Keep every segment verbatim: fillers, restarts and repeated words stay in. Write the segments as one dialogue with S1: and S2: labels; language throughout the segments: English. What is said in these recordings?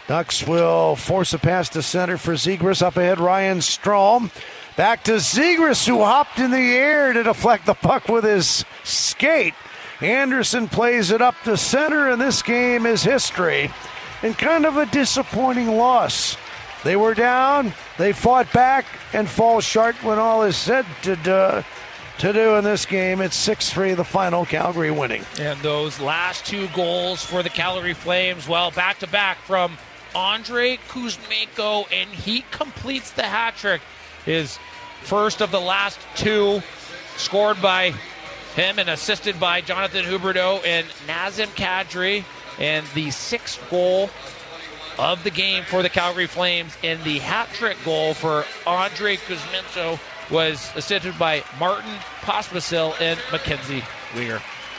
S1: Ducks will force a pass to center for Zegras. Up ahead, Ryan Strome. Back to Zegras, who hopped in the air to deflect the puck with his skate. Anderson plays it up to center, and this game is history. And kind of a disappointing loss. They were down, they fought back, and fall short when all is said to do, to do in this game. It's six three, the final, Calgary winning.
S2: And those last two goals for the Calgary Flames, well, back-to-back from Andrei Kuzmenko, and he completes the hat trick. His first of the last two scored by him and assisted by Jonathan Huberdeau and Nazem Kadri, and the sixth goal of the game for the Calgary Flames, and the hat trick goal for Andrei Kuzmenko was assisted by Martin Pospisil and Mackenzie Weegar.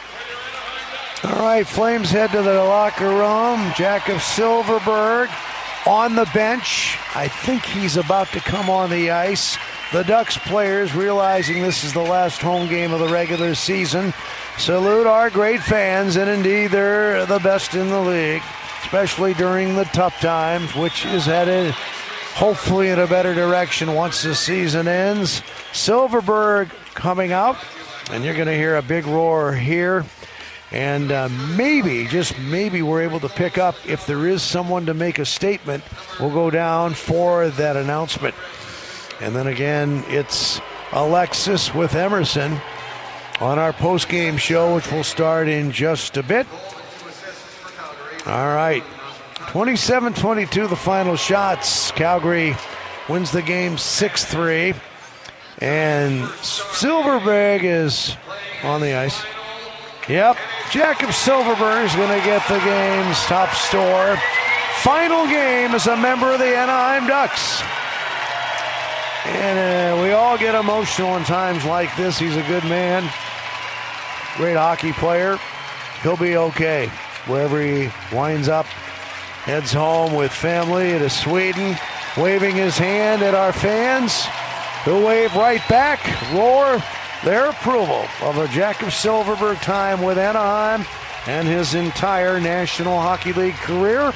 S1: All right, Flames head to the locker room. Jakob Silfverberg on the bench. I think he's about to come on the ice. The Ducks players, realizing this is the last home game of the regular season, salute our great fans, and indeed they're the best in the league, especially during the tough times, which is headed hopefully in a better direction once the season ends. Silfverberg coming out, and you're going to hear a big roar here. And uh, maybe, just maybe, we're able to pick up, if there is someone to make a statement, we'll go down for that announcement. And then again, it's Alexis with Emerson on our post-game show, which will start in just a bit. All right, twenty-seven twenty-two, the final shots. Calgary wins the game six three. And Silfverberg is on the ice. Yep, Jakob Silfverberg is going to get the game's top score. Final game as a member of the Anaheim Ducks. And uh, we all get emotional in times like this. He's a good man, great hockey player. He'll be okay wherever he winds up. Heads home with family to Sweden, waving his hand at our fans, who wave right back, roar their approval of a Jakob Silfverberg time with Anaheim and his entire National Hockey League career.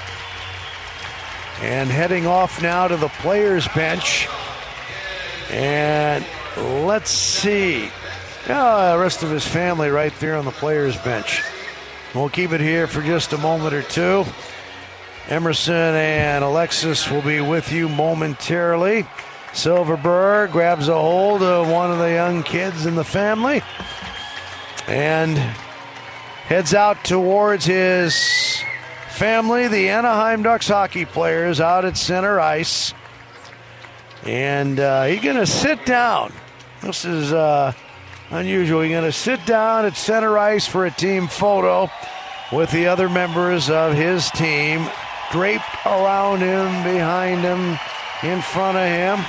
S1: And heading off now to the players' bench. And let's see. Oh, the rest of his family right there on the players' bench. We'll keep it here for just a moment or two. Emerson and Alexis will be with you momentarily. Silfverberg grabs a hold of one of the young kids in the family and heads out towards his family, the Anaheim Ducks hockey players, out at center ice. And uh, he's going to sit down. This is uh, unusual. He's going to sit down at center ice for a team photo with the other members of his team, draped around him, behind him, in front of him.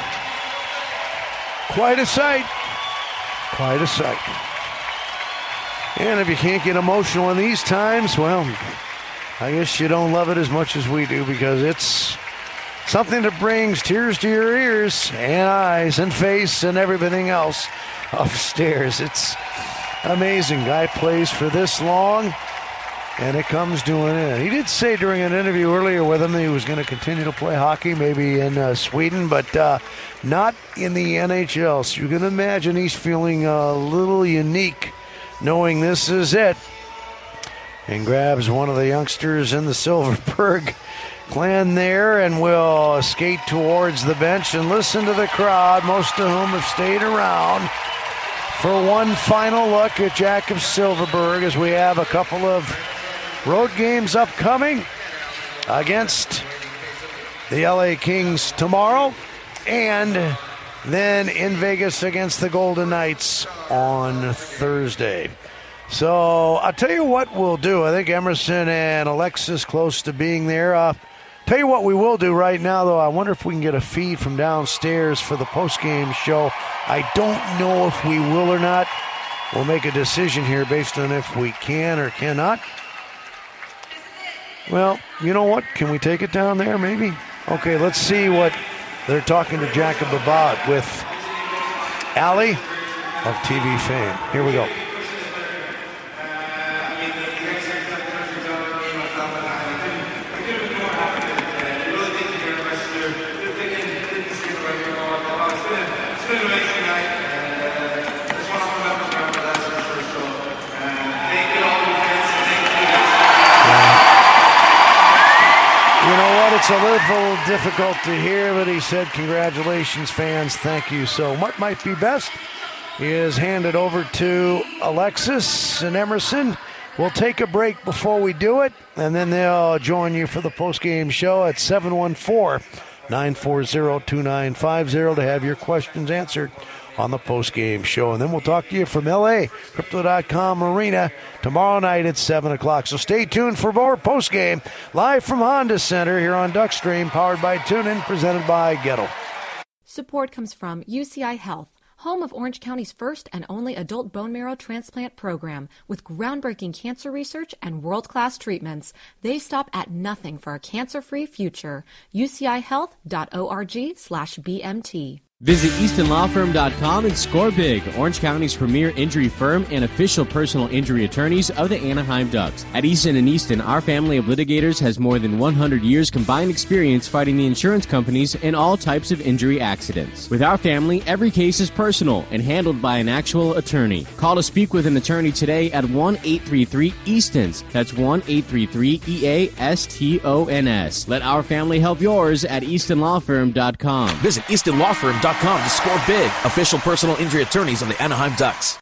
S1: Quite a sight. Quite a sight. And if you can't get emotional in these times, well, I guess you don't love it as much as we do, because it's something that brings tears to your ears and eyes and face and everything else upstairs. It's amazing. Guy plays for this long, and it comes to an end. He did say during an interview earlier with him that he was going to continue to play hockey, maybe in uh, Sweden, but uh, not in the N H L. So you can imagine he's feeling a little unique knowing this is it. And grabs one of the youngsters in the Silfverberg clan there and will skate towards the bench and listen to the crowd, most of whom have stayed around, for one final look at Jakob Silfverberg, as we have a couple of road games upcoming against the L A Kings tomorrow, and then in Vegas against the Golden Knights on Thursday. So I'll tell you what we'll do. I think Emerson and Alexis close to being there. Uh, tell you what we will do right now, though. I wonder if we can get a feed from downstairs for the post-game show. I don't know if we will or not. We'll make a decision here based on if we can or cannot. Well, you know what? Can we take it down there, maybe? Okay, let's see what they're talking to Jakob about with Allie of T V fame. Here we go. It's a little difficult to hear, but he said, congratulations, fans. Thank you. So what might be best is hand it over to Alexis and Emerson. We'll take a break before we do it, and then they'll join you for the post-game show at seven one four, nine four zero, two nine five zero to have your questions answered on the post-game show. And then we'll talk to you from L A, Crypto dot com Arena, tomorrow night at seven o'clock. So stay tuned for more post-game, live from Honda Center here on Duckstream, powered by TuneIn, presented by Gettle.
S3: Support comes from U C I Health, home of Orange County's first and only adult bone marrow transplant program with groundbreaking cancer research and world-class treatments. They stop at nothing for a cancer-free future. U C I health dot org slash B M T.
S4: Visit Easton Law Firm dot com and score big. Orange County's premier injury firm and official personal injury attorneys of the Anaheim Ducks. At Easton and Easton, our family of litigators has more than one hundred years combined experience fighting the insurance companies in all types of injury accidents. With our family, every case is personal and handled by an actual attorney. Call to speak with an attorney today at one eight three three Eastons. That's one eight three three E A S T O N S. Let our family help yours at Easton Law Firm dot com.
S5: Visit Easton Law Firm dot com to score big. Official personal injury attorneys of the Anaheim Ducks.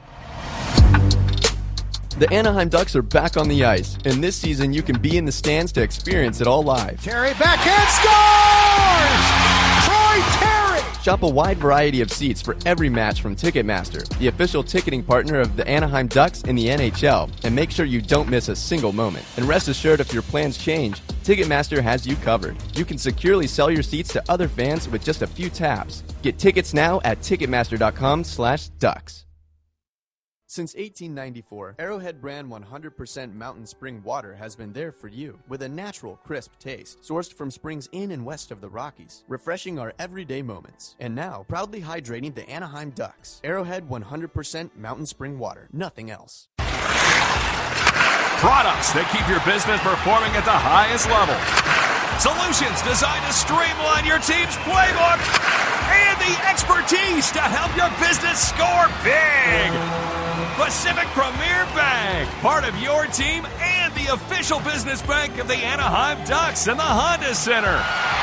S6: The Anaheim Ducks are back on the ice, and this season you can be in the stands to experience it all live.
S1: Terry backhand scores! Troy Terry!
S6: Shop a wide variety of seats for every match from Ticketmaster, the official ticketing partner of the Anaheim Ducks in the N H L, and make sure you don't miss a single moment. And rest assured, if your plans change, Ticketmaster has you covered. You can securely sell your seats to other fans with just a few taps. Get tickets now at Ticketmaster dot com slash ducks. Since eighteen ninety-four, Arrowhead brand one hundred percent mountain spring water has been there for you with a natural, crisp taste, sourced from springs in and west of the Rockies, refreshing our everyday moments. And now, proudly hydrating the Anaheim Ducks. Arrowhead one hundred percent mountain spring water, nothing else.
S7: Products that keep your business performing at the highest level. Solutions designed to streamline your team's playbook. And the expertise to help your business score big. Pacific Premier Bank, part of your team and the official business bank of the Anaheim Ducks and the Honda Center.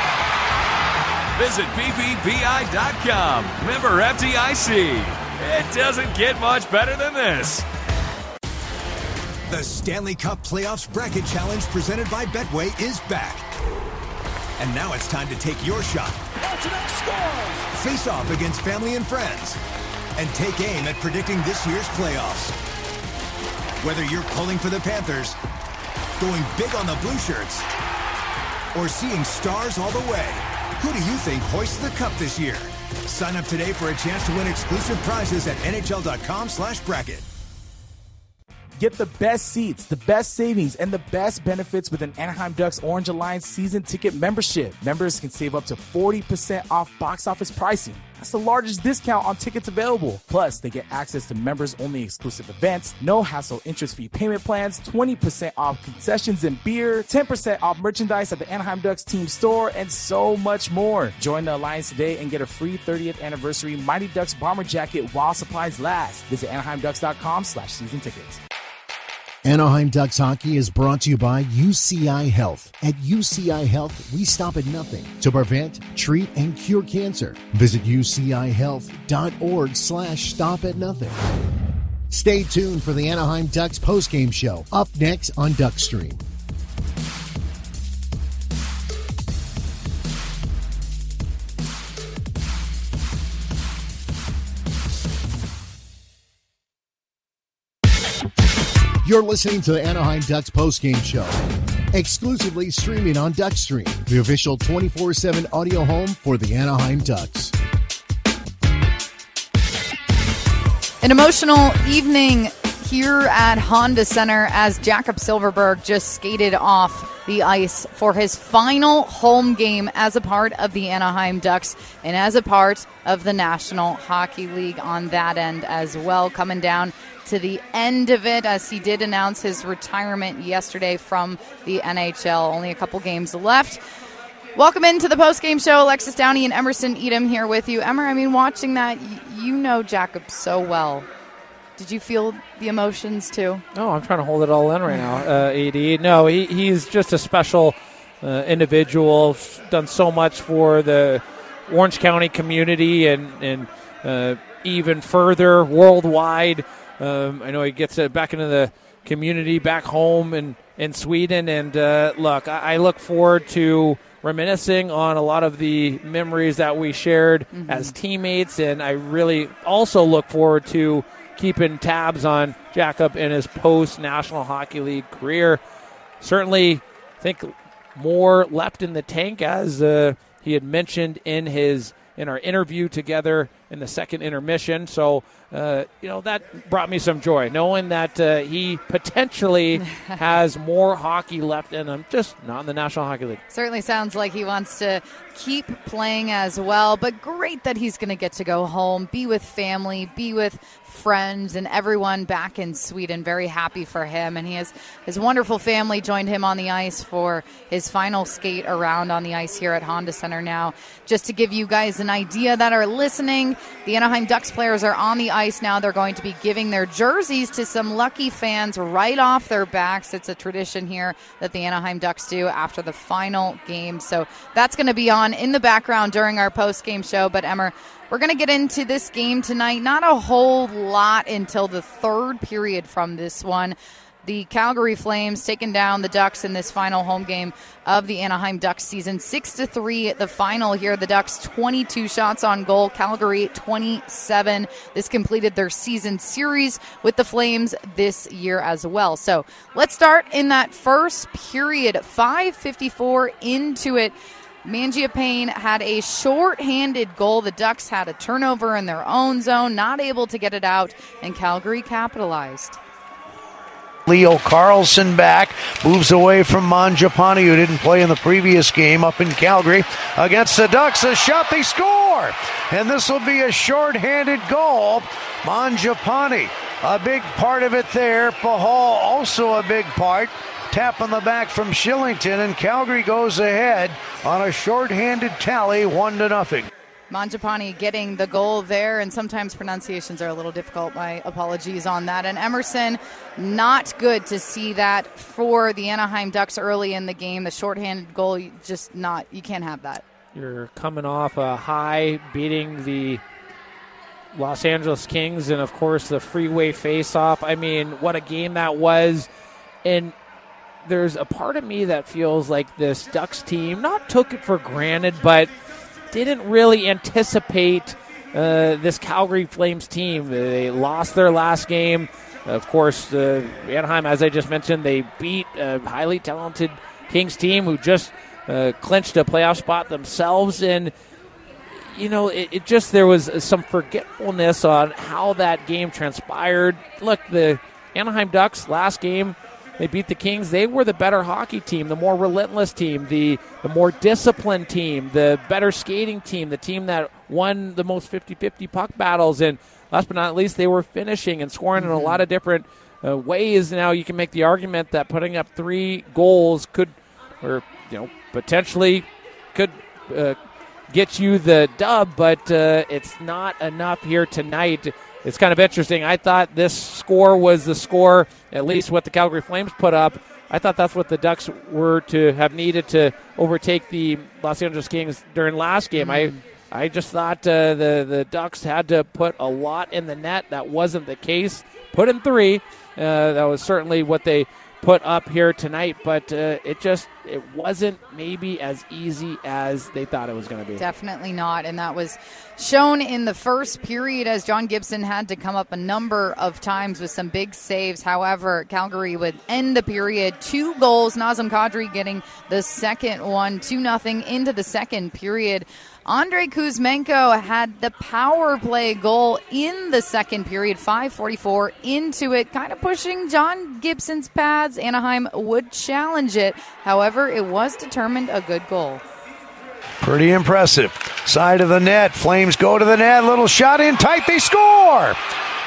S7: Visit P P B I dot com. Member F D I C. It doesn't get much better than this.
S8: The Stanley Cup Playoffs Bracket Challenge presented by Betway is back. And now it's time to take your shot. Face off against family and friends. And take aim at predicting this year's playoffs. Whether you're pulling for the Panthers, going big on the Blue Shirts, or seeing stars all the way, who do you think hoists the cup this year? Sign up today for a chance to win exclusive prizes at N H L dot com slash bracket.
S9: Get the best seats, the best savings, and the best benefits with an Anaheim Ducks Orange Alliance season ticket membership. Members can save up to forty percent off box office pricing. That's the largest discount on tickets available. Plus, they get access to members-only exclusive events, no-hassle interest-free payment plans, twenty percent off concessions and beer, ten percent off merchandise at the Anaheim Ducks team store, and so much more. Join the Alliance today and get a free thirtieth anniversary Mighty Ducks bomber jacket while supplies last. Visit Anaheim Ducks dot com slash season tickets.
S10: Anaheim Ducks hockey is brought to you by U C I Health. At U C I Health, we stop at nothing to prevent, treat, and cure cancer. Visit U C I health dot org slash stop at nothing. Stay tuned for the Anaheim Ducks postgame show, up next on Duckstream. You're listening to the Anaheim Ducks postgame show, exclusively streaming on Duckstream, the official twenty-four seven audio home for the Anaheim Ducks.
S11: An emotional evening here at Honda Center as Jakob Silfverberg just skated off the ice for his final home game as a part of the Anaheim Ducks and as a part of the National Hockey League on that end as well, coming down to the end of it as he did announce his retirement yesterday from the N H L. Only a couple games left. Welcome into the post-game show. Alexis Downey and Emerson Edom here with you. Emmer, I mean, watching that, you know Jakob so well. Did you feel the emotions too?
S2: No, I'm trying to hold it all in right now, uh, A D. No, he, he's just a special uh, individual, done so much for the Orange County community and, and uh, even further worldwide. Um, I know he gets uh, back into the community back home in, in Sweden. And uh, look, I, I look forward to reminiscing on a lot of the memories that we shared mm-hmm. as teammates. And I really also look forward to keeping tabs on Jakob in his post-National Hockey League career. Certainly think more left in the tank, as uh, he had mentioned in his in our interview together in the second intermission. So, uh, you know, that brought me some joy, knowing that uh, he potentially has more hockey left in him, just not in the National Hockey League.
S11: Certainly sounds like he wants to keep playing as well, but great that he's going to get to go home, be with family, be with friends and everyone back in Sweden. Very happy for him, and he has his wonderful family joined him on the ice for his final skate around on the ice here at Honda Center now. Just to give you guys an idea that are listening, the Anaheim Ducks players are on the ice now. They're going to be giving their jerseys to some lucky fans right off their backs. It's a tradition here that the Anaheim Ducks do after the final game, so that's going to be on in the background during our post-game show. But Emmer, we're going to get into this game tonight. Not a whole lot until the third period from this one. The Calgary Flames taking down the Ducks in this final home game of the Anaheim Ducks season. Six to three at the final here. The Ducks twenty-two shots on goal. Calgary twenty-seven. This completed their season series with the Flames this year as well. So let's start in that first period. five fifty-four into it. Mangiapane had a short-handed goal. The Ducks had a turnover in their own zone, not able to get it out, and Calgary capitalized.
S1: Leo Carlson back, moves away from Mangiapane, who didn't play in the previous game up in Calgary. Against the Ducks, a shot, they score! And this will be a short-handed goal. Mangiapane, a big part of it there. Pahal also a big part. Tap on the back from Shillington, and Calgary goes ahead on a short-handed tally, one to nothing.
S11: Mangiapane getting the goal there, and sometimes pronunciations are a little difficult. My apologies on that. And Emerson, not good to see that for the Anaheim Ducks early in the game. The short-handed goal, just not, you can't have that.
S2: You're coming off a high, beating the Los Angeles Kings, and of course the freeway face-off. I mean, what a game that was. And there's a part of me that feels like this Ducks team not took it for granted, but didn't really anticipate uh, this Calgary Flames team. They lost their last game. Of course, uh, Anaheim, as I just mentioned, they beat a highly talented Kings team who just uh, clinched a playoff spot themselves. And, you know, it, it just, there was some forgetfulness on how that game transpired. Look, the Anaheim Ducks last game, they beat the Kings. They were the better hockey team, the more relentless team, the, the more disciplined team, the better skating team, the team that won the most fifty-fifty puck battles. And last but not least, they were finishing and scoring mm-hmm. in a lot of different uh, ways. Now you can make the argument that putting up three goals could, or you know, potentially could uh, get you the dub, but uh, it's not enough here tonight. It's kind of interesting. I thought this score was the score, at least what the Calgary Flames put up. I thought that's what the Ducks were to have needed to overtake the Los Angeles Kings during last game. Mm. I I just thought uh, the, the Ducks had to put a lot in the net. That wasn't the case. Put in three. Uh, that was certainly what they put up here tonight, but uh, it just it wasn't maybe as easy as they thought it was going to be.
S11: Definitely not, and that was shown in the first period as John Gibson had to come up a number of times with some big saves. However, Calgary would end the period two goals. Nazem Kadri getting the second one, two nothing into the second period. Andrei Kuzmenko had the power play goal in the second period, five forty-four into it, kind of pushing John Gibson's pads. Anaheim would challenge it. However, it was determined a good goal.
S1: Pretty impressive. Side of the net. Flames go to the net. Little shot in tight. They score.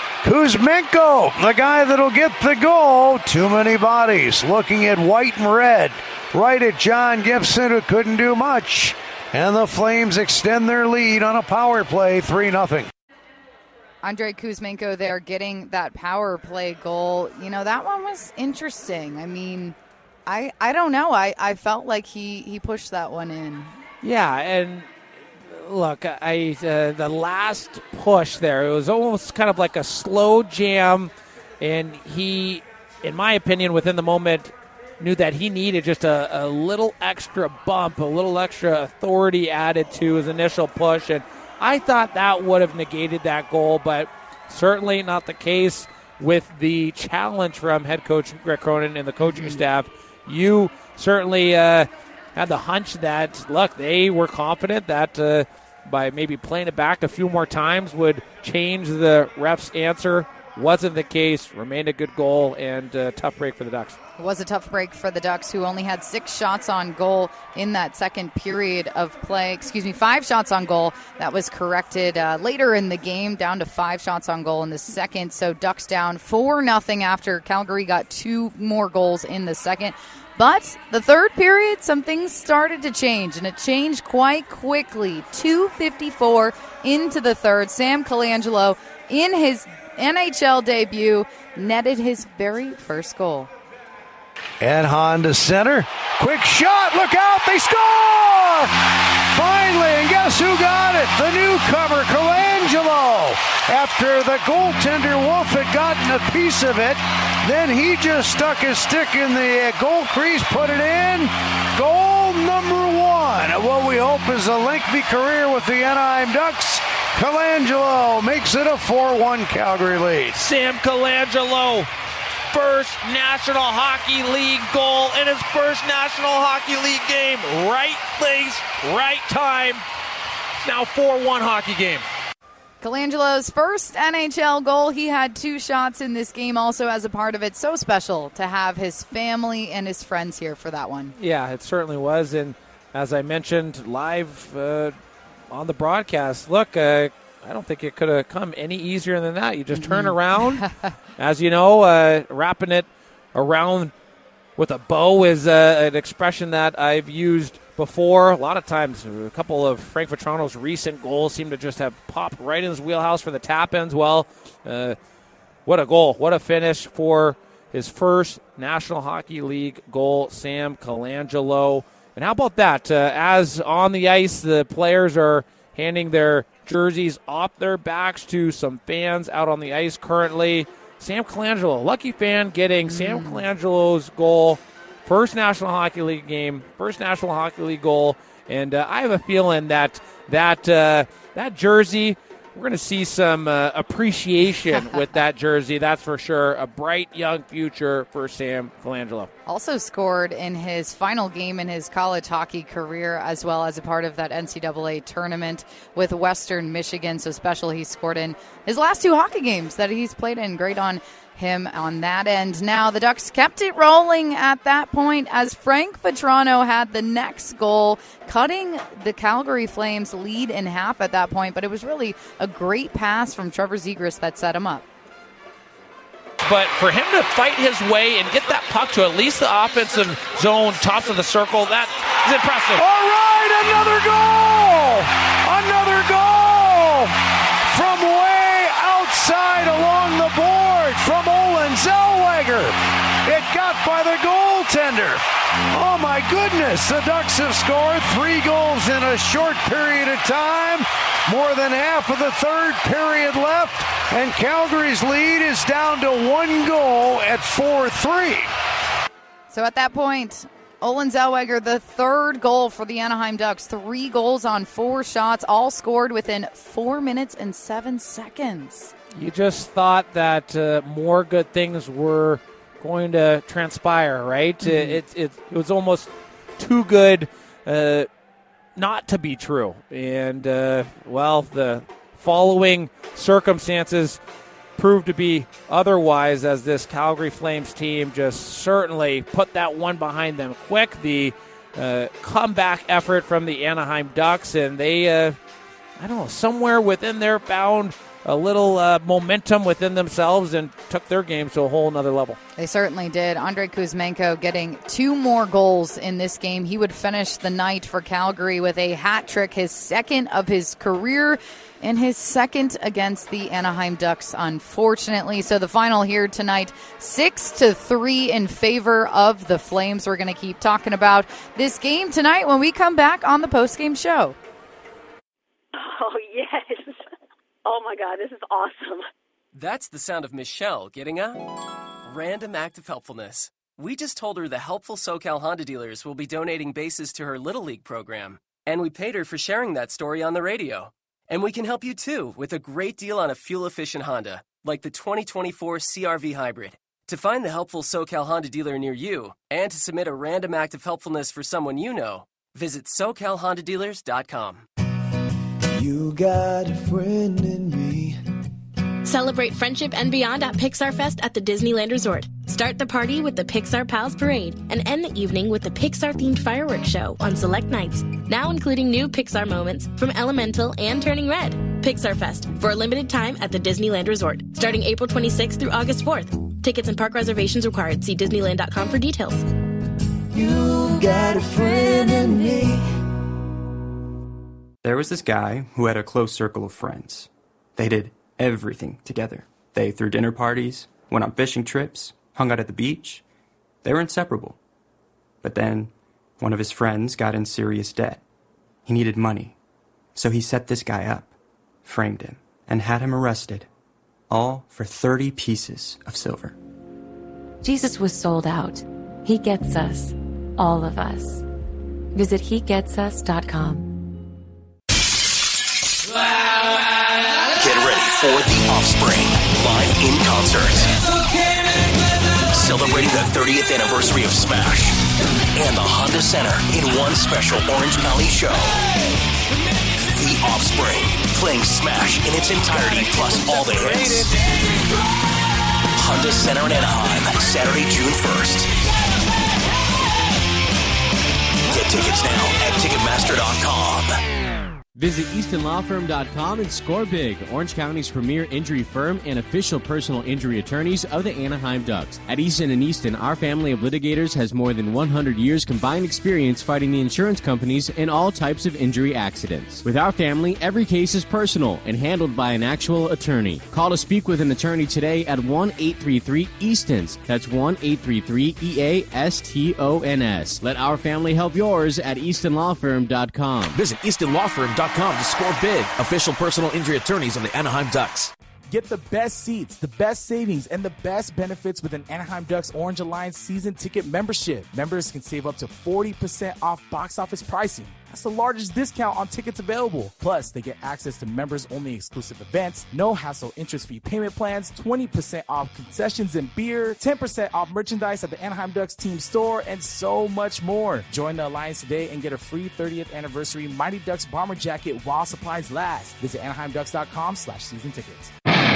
S1: Kuzmenko, the guy that'll get the goal. Too many bodies looking at white and red. Right at John Gibson, who couldn't do much. And the Flames extend their lead on a power play, three nothing.
S11: Andrei Kuzmenko there getting that power play goal. You know, that one was interesting. I mean, I, I don't know. I, I felt like he, he pushed that one in.
S2: Yeah, and look, I uh, the last push there, it was almost kind of like a slow jam, and he, in my opinion, within the moment, knew that he needed just a, a little extra bump, a little extra authority added to his initial push, and I thought that would have negated that goal, but certainly not the case with the challenge from head coach Greg Cronin and the coaching mm-hmm. staff. You certainly uh, had the hunch that, look, they were confident that uh, by maybe playing it back a few more times would change the ref's answer. Wasn't the case. Remained a good goal and a tough break for the Ducks.
S11: It was a tough break for the Ducks, who only had six shots on goal in that second period of play. Excuse me, five shots on goal. That was corrected uh, later in the game, down to five shots on goal in the second. So Ducks down four nothing after Calgary got two more goals in the second. But the third period, some things started to change, and it changed quite quickly. two fifty-four into the third. Sam Colangelo, in his N H L debut, netted his very first goal.
S1: Ed Honda center. Quick shot. Look out. They score! Finally, and guess who got it? The newcomer, Colangelo. After the goaltender Wolf had gotten a piece of it, then he just stuck his stick in the goal crease, put it in. Goal number one. What we hope is a lengthy career with the Anaheim Ducks. Colangelo makes it a four one Calgary lead.
S2: Sam Colangelo, first National Hockey League goal in his first National Hockey League game. Right place, right time. Now four one hockey game.
S11: Colangelo's first N H L goal. He had two shots in this game also as a part of it. So special to have his family and his friends here for that one.
S2: Yeah, it certainly was. And as I mentioned live uh, on the broadcast, look, uh, I don't think it could have come any easier than that. You just mm-hmm. turn around. As you know, uh, wrapping it around with a bow is uh, an expression that I've used before. A lot of times, a couple of Frank Vetrano's recent goals seem to just have popped right in his wheelhouse for the tap-ins. Well, uh, what a goal. What a finish for his first National Hockey League goal, Sam Colangelo. And how about that? Uh, as on the ice, the players are handing their jerseys off their backs to some fans out on the ice currently. Sam Colangelo, lucky fan, getting mm. Sam Colangelo's goal. First National Hockey League game, first National Hockey League goal. And uh, I have a feeling that that, uh, that jersey, we're going to see some uh, appreciation with that jersey. That's for sure. A bright young future for Sam Colangelo.
S11: Also scored in his final game in his college hockey career, as well as a part of that N C double A tournament with Western Michigan. So special he scored in his last two hockey games that he's played in. Great on him on that end. Now the Ducks kept it rolling at that point as Frank Vetrano had the next goal, cutting the Calgary Flames lead in half at that point. But it was really a great pass from Trevor Zegras that set him up.
S2: But for him to fight his way and get that puck to at least the offensive zone, tops of the circle, that is impressive.
S1: All right, another goal! Another goal! From way outside along the board from Olin Zellweger. It got by the goaltender. Oh my goodness, the Ducks have scored three goals in a short period of time. More than half of the third period left, and Calgary's lead is down to one goal at four three.
S11: So at that point, Olin Zellweger, the third goal for the Anaheim Ducks. Three goals on four shots, all scored within four minutes and seven seconds.
S2: You just thought that uh, more good things were going to transpire, right? Mm-hmm. It, it, it, it was almost too good uh, not to be true. And, uh, well, the following circumstances proved to be otherwise, as this Calgary Flames team just certainly put that one behind them quick. The uh, comeback effort from the Anaheim Ducks, and they, uh, I don't know, somewhere within their bound a little uh, momentum within themselves and took their game to a whole nother level.
S11: They certainly did. Andrei Kuzmenko getting two more goals in this game. He would finish the night for Calgary with a hat trick, his second of his career, and his second against the Anaheim Ducks, unfortunately. So the final here tonight, six to three in favor of the Flames. We're going to keep talking about this game tonight when we come back on the postgame show.
S12: Oh, yes. Oh, my God, this is awesome.
S13: That's the sound of Michelle getting a random act of helpfulness. We just told her the helpful SoCal Honda dealers will be donating bases to her Little League program. And we paid her for sharing that story on the radio. And we can help you, too, with a great deal on a fuel-efficient Honda, like the twenty twenty-four C R V Hybrid. To find the helpful SoCal Honda dealer near you and to submit a random act of helpfulness for someone you know, visit so cal honda dealers dot com.
S14: You got a friend in me.
S15: Celebrate friendship and beyond at Pixar Fest at the Disneyland Resort. Start the party with the Pixar Pals Parade and end the evening with the Pixar-themed fireworks show on select nights. Now including new Pixar moments from Elemental and Turning Red. Pixar Fest for a limited time at the Disneyland Resort, starting April twenty-sixth through August fourth. Tickets and park reservations required. See Disneyland dot com for details.
S14: You got a friend in me.
S16: There was this guy who had a close circle of friends. They did everything together. They threw dinner parties, went on fishing trips, hung out at the beach. They were inseparable. But then, one of his friends got in serious debt. He needed money. So he set this guy up, framed him, and had him arrested. All for thirty pieces of silver.
S17: Jesus was sold out. He gets us. All of us. Visit he gets us dot com.
S18: Get ready for The Offspring, live in concert. Celebrating the thirtieth anniversary of Smash and the Honda Center in one special Orange County show. The Offspring, playing Smash in its entirety, plus all the hits. Honda Center in Anaheim, Saturday, June first. Get tickets now at ticketmaster dot com.
S4: Visit easton law firm dot com and score big. Orange County's premier injury firm and official personal injury attorneys of the Anaheim Ducks. At Easton and Easton, our family of litigators has more than one hundred years combined experience fighting the insurance companies in all types of injury accidents. With our family, every case is personal and handled by an actual attorney. Call to speak with an attorney today at one eight three three Eastons. That's one eight three three E A S T O N S. Let our family help yours at easton law firm dot com.
S5: Visit easton law firm dot com to score big. Official personal injury attorneys of the Anaheim Ducks.
S9: Get the best seats, the best savings, and the best benefits with an Anaheim Ducks Orange Alliance season ticket membership. Members can save up to forty percent off box office pricing. That's the largest discount on tickets available. Plus, they get access to members-only exclusive events, no hassle interest-free payment plans, twenty percent off concessions and beer, ten percent off merchandise at the Anaheim Ducks team store, and so much more. Join the Alliance today and get a free thirtieth anniversary Mighty Ducks bomber jacket while supplies last. Visit anaheim ducks dot com slash season tickets.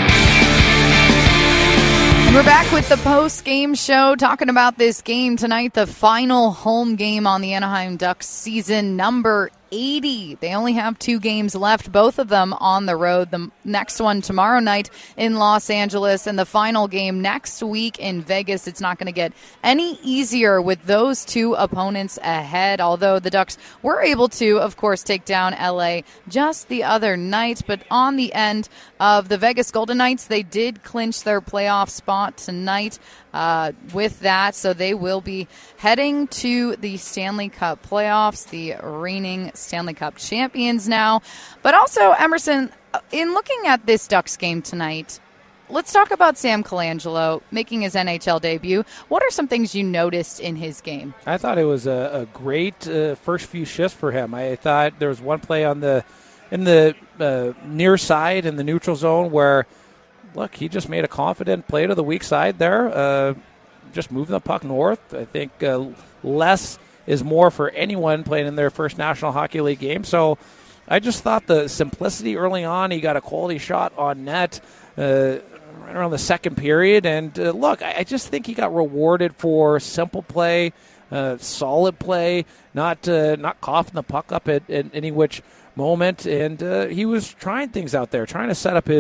S11: We're back with the post-game show talking about this game tonight, the final home game on the Anaheim Ducks season number eighty. They only have two games left, both of them on the road. The next one tomorrow night in Los Angeles and the final game next week in Vegas. It's not going to get any easier with those two opponents ahead, although the Ducks were able to, of course, take down L A just the other night. But on the end of the Vegas Golden Knights, they did clinch their playoff spot tonight. Uh, with that, so they will be heading to the Stanley Cup playoffs, the reigning Stanley Cup champions now. But also, Emerson, in looking at this Ducks game tonight, let's talk about Sam Colangelo making his N H L debut. What are some things you noticed in his game?
S2: I thought it was a, a great uh, first few shifts for him. I thought there was one play on the in the uh, near side in the neutral zone where, look, he just made a confident play to the weak side there, uh, just moving the puck north. I think uh, less is more for anyone playing in their first National Hockey League game. So I just thought the simplicity early on, he got a quality shot on net uh, right around the second period. And uh, look, I, I just think he got rewarded for simple play, uh, solid play, not uh, not coughing the puck up at, at any which moment. And uh, he was trying things out there, trying to set up his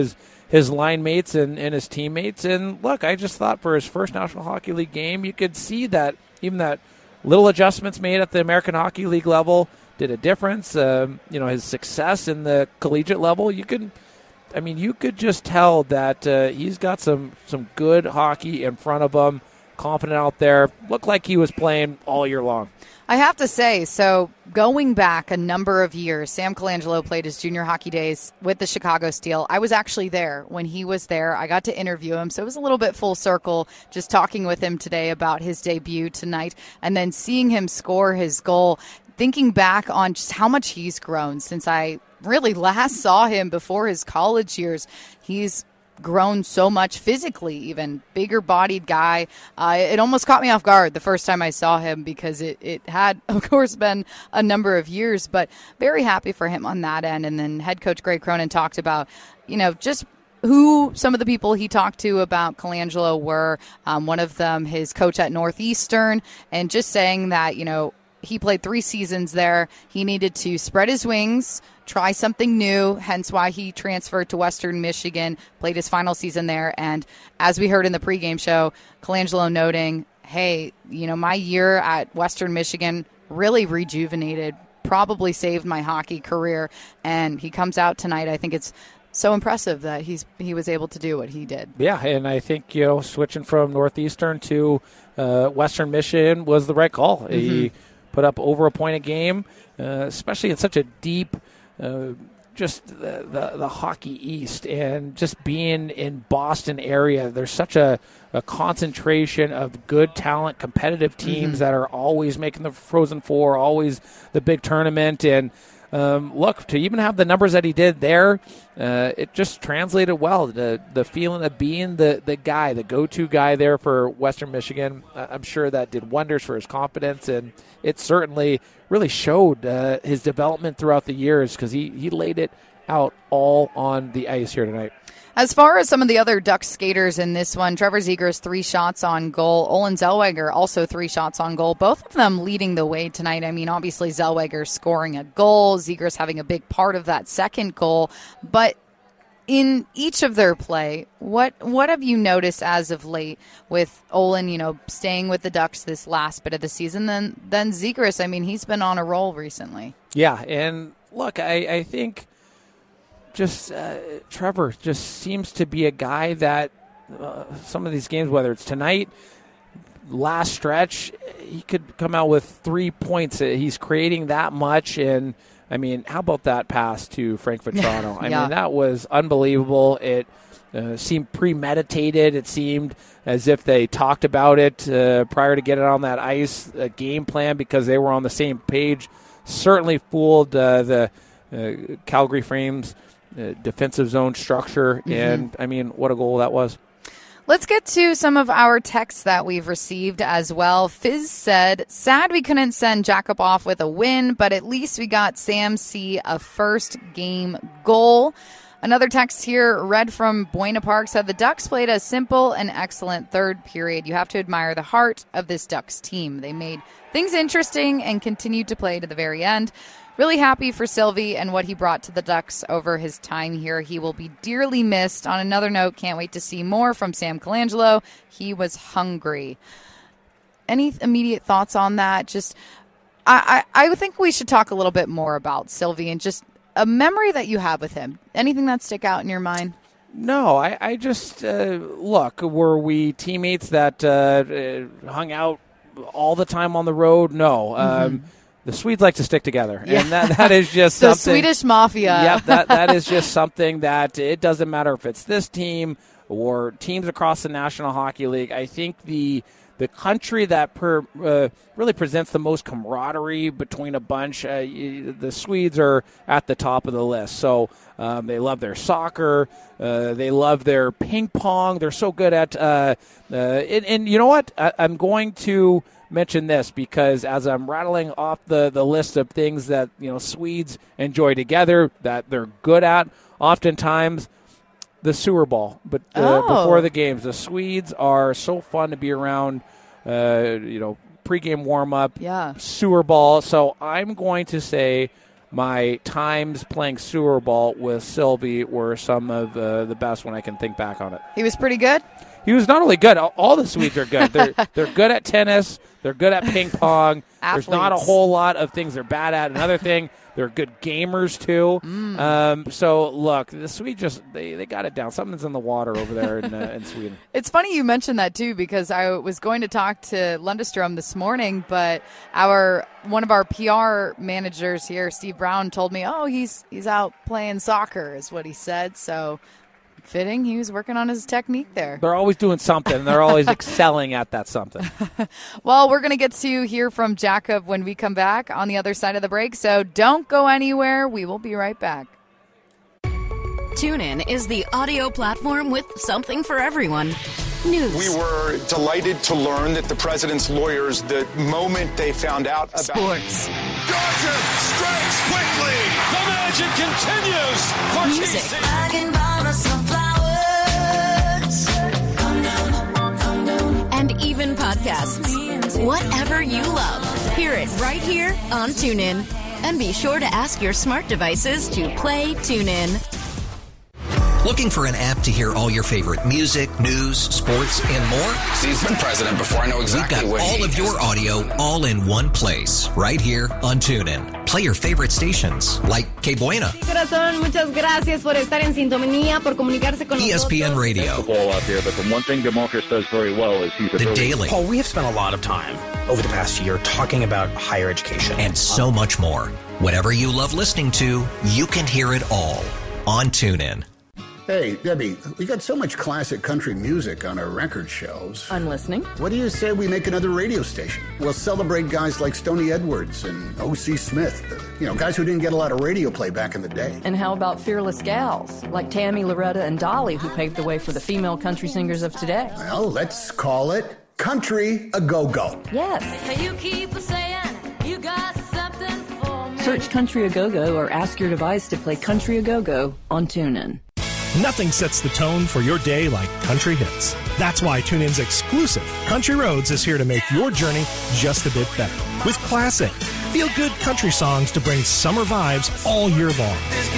S2: his line mates and, and his teammates. And look, I just thought for his first National Hockey League game, you could see that even that little adjustments made at the American Hockey League level did a difference. Um, you know, his success in the collegiate level, you could, I mean, you could just tell that uh, he's got some, some good hockey in front of him, confident out there, looked like he was playing all year long.
S11: I have to say, so going back a number of years, Sam Colangelo played his junior hockey days with the Chicago Steel. I was actually there when he was there. I got to interview him, so it was a little bit full circle just talking with him today about his debut tonight and then seeing him score his goal, thinking back on just how much he's grown since I really last saw him before his college years. He's grown so much physically, even bigger bodied guy. Uh, it almost caught me off guard the first time I saw him because it, it had, of course, been a number of years, but very happy for him on that end. And then head coach Greg Cronin talked about, you know, just who some of the people he talked to about Colangelo were. Um, one of them, his coach at Northeastern, and just saying that, you know, he played three seasons there. He needed to spread his wings, try something new, hence why he transferred to Western Michigan, played his final season there. And as we heard in the pregame show, Colangelo noting, hey, you know, my year at Western Michigan really rejuvenated, probably saved my hockey career. And he comes out tonight. I think it's so impressive that he's he was able to do what he did.
S2: Yeah, and I think, you know, switching from Northeastern to uh, Western Michigan was the right call. Mm-hmm. He put up over a point a game, uh, especially in such a deep, uh, just the, the the Hockey East, and just being in Boston area. There's such a, a concentration of good talent, competitive teams mm-hmm. that are always making the Frozen Four, always the big tournament. And um, look, to even have the numbers that he did there, uh, it just translated well. The the feeling of being the, the guy, the go-to guy there for Western Michigan, I'm sure that did wonders for his confidence, and it certainly really showed uh, his development throughout the years because he, he laid it out all on the ice here tonight.
S11: As far as some of the other Ducks skaters in this one, Trevor Zegras, three shots on goal. Olin Zellweger, also three shots on goal. Both of them leading the way tonight. I mean, obviously Zellweger scoring a goal, Zegras having a big part of that second goal. But in each of their play, what what have you noticed as of late with Olin, you know, staying with the Ducks this last bit of the season? Then, then Zegras, I mean, he's been on a roll recently.
S2: Yeah, and look, I, I think just uh, Trevor just seems to be a guy that uh, some of these games, whether it's tonight, last stretch, he could come out with three points. He's creating that much, and I mean, how about that pass to Frank Vetrano? I yeah. mean, that was unbelievable. It uh, seemed premeditated. It seemed as if they talked about it uh, prior to getting on that ice, a game plan, because they were on the same page. Certainly fooled uh, the uh, Calgary Flames uh, defensive zone structure, mm-hmm. and I mean, what a goal that was.
S11: Let's get to some of our texts that we've received as well. Fizz said, sad we couldn't send Jacob off with a win, but at least we got Sam C a first game goal. Another text here, read from Buena Park, said the Ducks played a simple and excellent third period. You have to admire the heart of this Ducks team. They made things interesting and continued to play to the very end. Really happy for Sylvie and what he brought to the Ducks over his time here. He will be dearly missed. On another note, can't wait to see more from Sam Colangelo. He was hungry. Any immediate thoughts on that? Just, I, I, I think we should talk a little bit more about Sylvie and just a memory that you have with him. Anything that stick out in your mind?
S2: No, I, I just, uh, look, were we teammates that uh, hung out all the time on the road? No. Mm-hmm. Um, The Swedes like to stick together,
S11: yeah.
S2: and that, that is just
S11: the
S2: something.
S11: Swedish mafia.
S2: Yep, that, that is just something that it doesn't matter if it's this team or teams across the National Hockey League. I think the the country that per, uh, really presents the most camaraderie between a bunch, uh, the Swedes are at the top of the list. So um, they love their soccer. Uh, they love their ping pong. They're so good at uh, uh, – and, and you know what? I, I'm going to – mention this because as I'm rattling off the, the list of things that, you know, Swedes enjoy together, that they're good at, oftentimes the sewer ball. But uh,
S11: oh.
S2: before the games, the Swedes are so fun to be around, uh, you know, pregame warm-up,
S11: yeah.
S2: sewer ball. So I'm going to say my times playing sewer ball with Sylvie were some of uh, the best when I can think back on it.
S11: He was pretty good?
S2: He was not only good, all, all the Swedes are good. They're, they're good at tennis. They're good at ping pong. There's not a whole lot of things they're bad at. Another thing, they're good gamers, too. Mm. Um, so, look, the Swedes just, they, they got it down. Something's in the water over there in, uh, in Sweden.
S11: It's funny you mentioned that, too, because I was going to talk to Lundestrom this morning, but our one of our P R managers here, Steve Brown, told me, oh, he's he's out playing soccer, is what he said. So, fitting, he was working on his technique there.
S2: They're always doing something. They're always excelling at that something.
S11: Well, we're going to get to hear from Jakob when we come back on the other side of the break, so don't go anywhere. We will be right back.
S19: TuneIn is the audio platform with something for everyone. News.
S20: We were delighted to learn that the president's lawyers, the moment they found out about...
S19: Sports.
S7: Dodger strikes quickly. The magic continues. For
S19: Music.
S14: I can buy myself flowers. Calm down, calm down.
S19: And even podcasts. Whatever you love, hear it right here on TuneIn. And be sure to ask your smart devices to play TuneIn.
S18: Looking for an app to hear all your favorite music, news, sports, and more?
S20: He's been president before. I know exactly
S18: We've got
S20: what
S18: all
S20: he
S18: of your audio all in one place, right here on TuneIn. Play your favorite stations like Que Buena,
S21: Corazón, muchas gracias por estar en sintonía, por comunicarse con
S18: E S P N Radio,
S22: the ball out there, but the one thing DeMarcus does very well is he's a
S18: The
S22: very
S18: Daily,
S23: Paul, we have spent a lot of time over the past year talking about higher education.
S18: and so much more. Whatever you love listening to, you can hear it all on TuneIn.
S24: Hey, Debbie, we got so much classic country music on our record shelves.
S21: I'm listening.
S24: What do you say we make another radio station? We'll celebrate guys like Stoney Edwards and O C Smith, you know, guys who didn't get a lot of radio play back in the day.
S21: And how about fearless gals like Tammy, Loretta, and Dolly, who paved the way for the female country singers of today?
S24: Well, let's call it Country A Go-Go.
S21: Yes.
S14: You keep saying you got something for me.
S21: Search Country A Go-Go or ask your device to play Country A Go-Go on TuneIn.
S25: Nothing sets the tone for your day like country hits. That's why TuneIn's exclusive Country Roads is here to make your journey just a bit better. With classic, feel-good country songs to bring summer vibes all year long.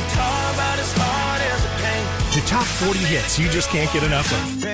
S25: To top forty hits you just can't get enough of.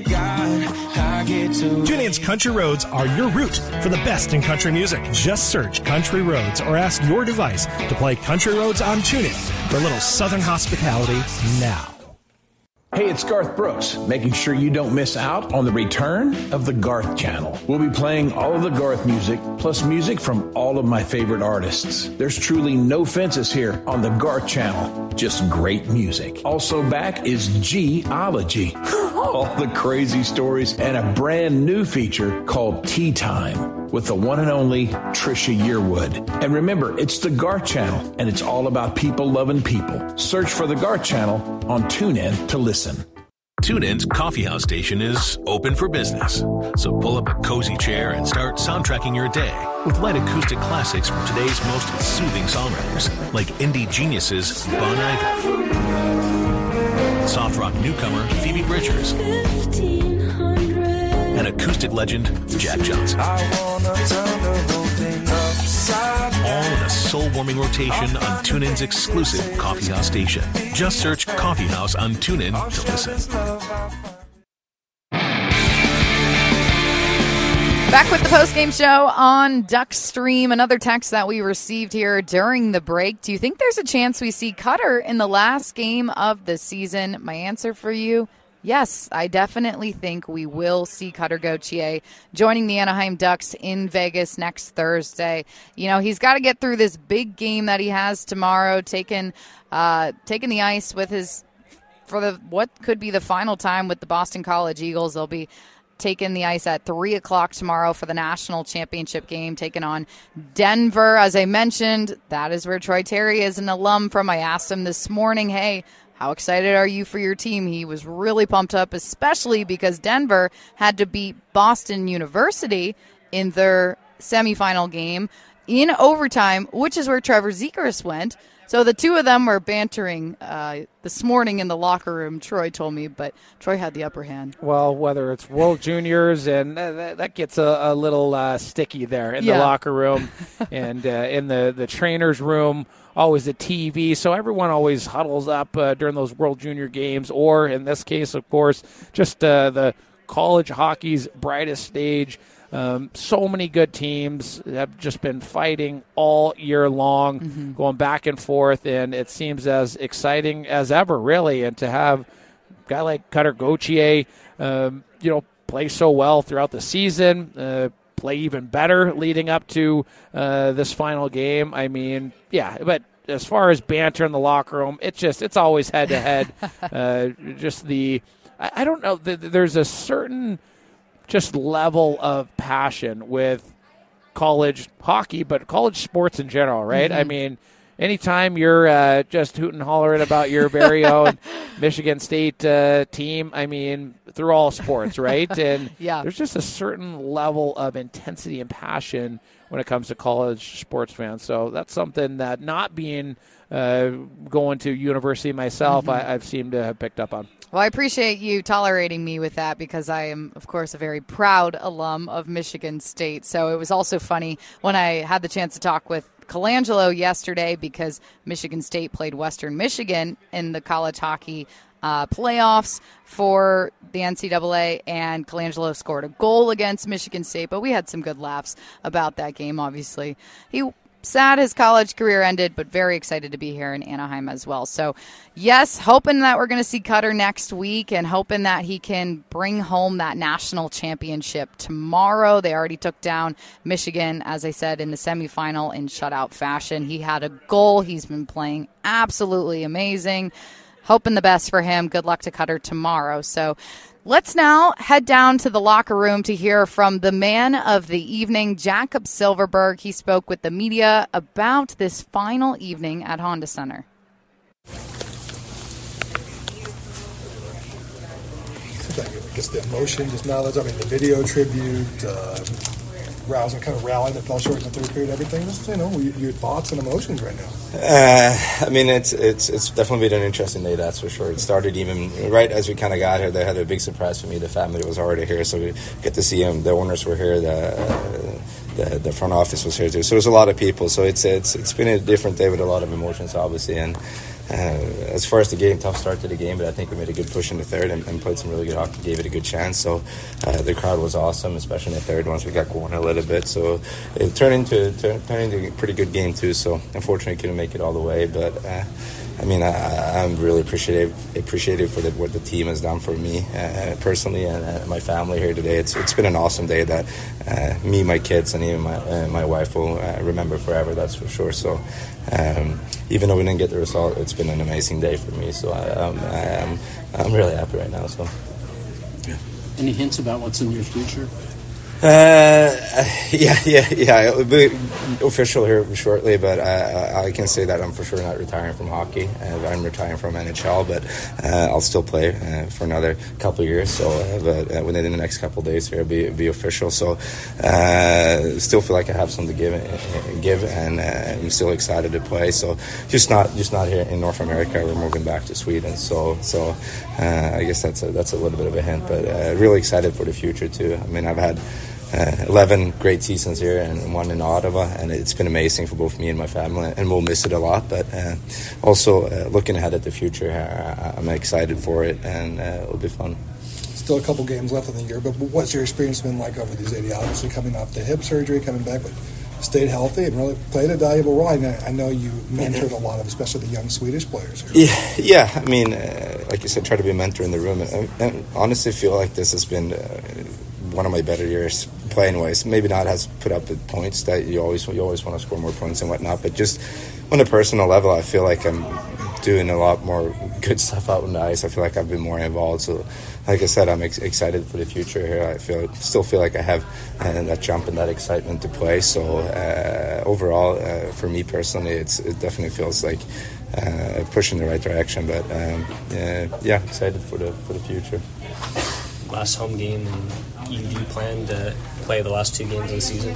S25: TuneIn's Country Roads are your route for the best in country music. Just search Country Roads or ask your device to play Country Roads on TuneIn for a little Southern hospitality now.
S26: Hey, it's Garth Brooks, making sure you don't miss out on the return of the Garth Channel. We'll be playing all of the Garth music, plus music from all of my favorite artists. There's truly no fences here on the Garth Channel, just great music. Also back is G-ology, all the crazy stories, and a brand new feature called Tea Time with the one and only Trisha Yearwood. And remember, it's the Garth Channel, and it's all about people loving people. Search for the Garth Channel on TuneIn to listen.
S27: TuneIn's Coffeehouse Station is open for business. So pull up a cozy chair and start soundtracking your day with light acoustic classics from today's most soothing songwriters, like indie geniuses Bon Iver, soft rock newcomer Phoebe Bridgers, and acoustic legend Jack Johnson. All in a soul-warming rotation on TuneIn's exclusive Coffeehouse Station. Just search Coffeehouse on TuneIn to listen.
S11: Back with the postgame show on Duckstream. Another text that we received here during the break. Do you think there's a chance we see Cutter in the last game of the season? My answer for you, yes, I definitely think we will see Cutter Gauthier joining the Anaheim Ducks in Vegas next Thursday. You know, he's got to get through this big game that he has tomorrow, taking uh, taking the ice with his for the what could be the final time with the Boston College Eagles. They'll be taking the ice at three o'clock tomorrow for the national championship game, taking on Denver. As I mentioned, that is where Troy Terry is an alum from. I asked him this morning, hey, how excited are you for your team? He was really pumped up, especially because Denver had to beat Boston University in their semifinal game in overtime, which is where Trevor Zegras went. So the two of them were bantering uh, this morning in the locker room, Troy told me, but Troy had the upper hand.
S2: Well, whether it's World Juniors, and that, that gets a, a little uh, sticky there in
S11: yeah.
S2: the locker room and uh, in the, the trainer's room, always a T V. So everyone always huddles up uh, during those World Junior games, or in this case, of course, just uh, the college hockey's brightest stage. Um, so many good teams have just been fighting all year long, mm-hmm. going back and forth, and it seems as exciting as ever, really. And to have a guy like Cutter Gauthier, um, you know, play so well throughout the season, uh, play even better leading up to uh, this final game. I mean, yeah, but as far as banter in the locker room, it's just it's always head to head. Just the I, I don't know. There's a certain just level of passion with college hockey, but college sports in general, right? Mm-hmm. I mean, anytime you're uh, just hooting and hollering about your very own Michigan State uh, team, I mean, through all sports, right? And
S11: yeah.
S2: there's just a certain level of intensity and passion when it comes to college sports fans. So that's something that not being uh, going to university myself, mm-hmm. I, I've seemed to have picked up on.
S11: Well, I appreciate you tolerating me with that because I am, of course, a very proud alum of Michigan State. So it was also funny when I had the chance to talk with Colangelo yesterday because Michigan State played Western Michigan in the college hockey uh, playoffs for the N C double A, and Colangelo scored a goal against Michigan State, but we had some good laughs about that game, obviously. He sad his college career ended, but very excited to be here in Anaheim as well. So, yes, hoping that we're going to see Cutter next week and hoping that he can bring home that national championship tomorrow. They already took down Michigan, as I said, in the semifinal in shutout fashion. He had a goal. He's been playing absolutely amazing. Hoping the best for him. Good luck to Cutter tomorrow. So, let's now head down to the locker room to hear from the man of the evening, Jakob Silfverberg. He spoke with the media about this final evening at Honda Center.
S1: I guess the emotion, just knowledge, I mean, the video tribute, uh, rousing, kind of rallying that fell short in the third period, everything. Just, you know, your, your thoughts and emotions right now.
S3: Uh, I mean, it's it's it's definitely been an interesting day, that's for sure. It started even right as we kind of got here. They had a big surprise for me. The family was already here, so we get to see them. The owners were here. The, uh, the the front office was here too. So there's a lot of people. So it's it's it's been a different day with a lot of emotions, obviously. And uh, as far as the game, tough start to the game, but I think we made a good push in the third and, and played some really good hockey. Gave it a good chance. So uh, the crowd was awesome, especially in the third once we got going a little bit. So it turned into turn, turned into a pretty good game too. So unfortunately, couldn't make it all the way, but. Uh, I mean, I, I'm really appreciative appreciative for the, what the team has done for me uh, personally and uh, my family here today. It's it's been an awesome day that uh, me, my kids, and even my uh, my wife will uh, remember forever. That's for sure. So um, even though we didn't get the result, it's been an amazing day for me. So I, um, I'm I'm really happy right now. So
S6: yeah. Any hints about what's in your future?
S3: Uh, yeah, yeah, yeah. It'll be official here shortly, but I, I can say that I'm for sure not retiring from hockey. Uh, I'm retiring from N H L, but uh, I'll still play uh, for another couple of years. So, uh, but uh, within the next couple of days here, it'll be, it'll be official. So, uh, still feel like I have something to give, uh, give, and uh, I'm still excited to play. So, just not, just not here in North America. We're moving back to Sweden. So, so uh, I guess that's a, that's a little bit of a hint, but uh, really excited for the future too. I mean, I've had. Uh, eleven great seasons here and one in Ottawa, and it's been amazing for both me and my family, and we'll miss it a lot, but uh, also uh, looking ahead at the future, uh, I'm excited for it, and uh, it'll be fun.
S1: Still a couple games left in the year, but what's your experience been like over these eighty? Obviously coming off the hip surgery, coming back, but stayed healthy and really played a valuable role. I know, I know you mentored a lot of, especially the young Swedish players here.
S3: Yeah, yeah. I mean, uh, like you said, try to be a mentor in the room, and, and honestly feel like this has been uh, one of my better years playing wise. Maybe not has put up the points that you always you always want to score more points and whatnot, but just on a personal level, I feel like I'm doing a lot more good stuff out on the ice. I feel like I've been more involved. So, like I said, I'm ex- excited for the future here. I feel still feel like I have uh, that jump and that excitement to play. So uh, overall, uh, for me personally, it's it definitely feels like uh, pushing in the right direction. But um, yeah, yeah, excited for the for the future.
S8: Last home game, and you, you plan to
S23: play the last two games of the season?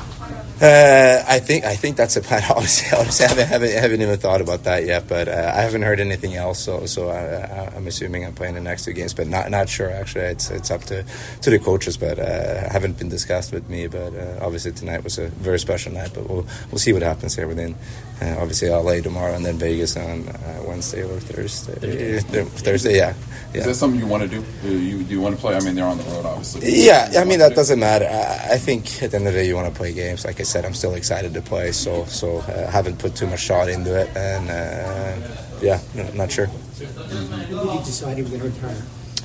S3: Uh, I think I think that's a plan. Honestly, honestly I haven't, haven't, haven't even thought about that yet, but uh, I haven't heard anything else. So so I, I'm assuming I'm playing the next two games, but not not sure actually. It's it's up to, to the coaches, but uh, haven't been discussed with me. But uh, obviously tonight was a very special night. But we'll we'll see what happens here within. Uh, obviously L A tomorrow and then Vegas on uh, Wednesday or Thursday. Thursday, Thursday yeah. yeah.
S8: Is that something you want to do? Do you do you want to play? I mean, they're on the road, obviously.
S3: Yeah, I mean that doesn't matter. I, I think at the end of the day, you want to play games. Like I said, I'm still excited to play, so so uh, haven't put too much thought into it, and uh, yeah, no, not sure.
S10: When did you decide you were going to retire?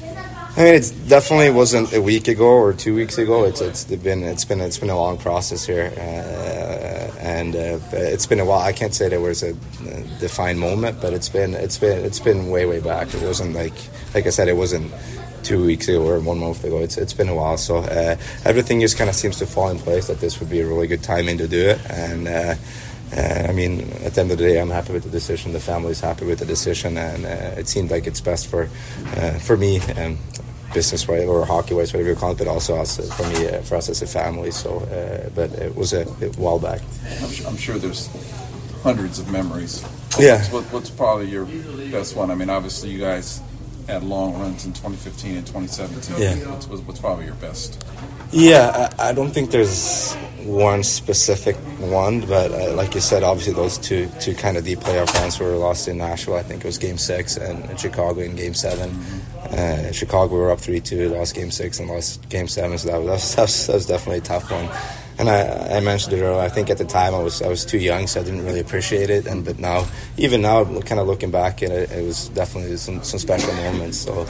S3: I mean, it definitely wasn't a week ago or two weeks ago. It's it's been it's been it's been a long process here, uh, and uh, it's been a while. I can't say there was a defined moment, but it's been it's been it's been way way back. It wasn't like like I said, it wasn't two weeks ago or one month ago. It's it's been a while, so uh, everything just kind of seems to fall in place that this would be a really good timing to do it, and. Uh, Uh, I mean, at the end of the day, I'm happy with the decision. The family's happy with the decision, and uh, it seemed like it's best for uh, for me, um, business-wise or hockey-wise, whatever you call it, but also us, uh, for me, uh, for us as a family. So, uh, but it was a, a while back.
S8: I'm sure, I'm sure there's hundreds of memories.
S3: Yeah.
S8: What, what's probably your best one? I mean, obviously, you guys had long runs in twenty fifteen and twenty seventeen.
S3: Yeah.
S8: What's, what's probably your best?
S3: Yeah, I, I don't think there's one specific one, but uh, like you said, obviously those two two kind of deep playoff runs were lost in Nashville. I think it was Game Six, and in Chicago in Game Seven. Uh, in Chicago, we were up three two, lost Game Six, and lost Game Seven. So that was that was, that was definitely a tough one. And I, I mentioned it earlier. I think at the time I was I was too young, so I didn't really appreciate it. And but now, even now, kind of looking back at it, it was definitely some some special moments. So.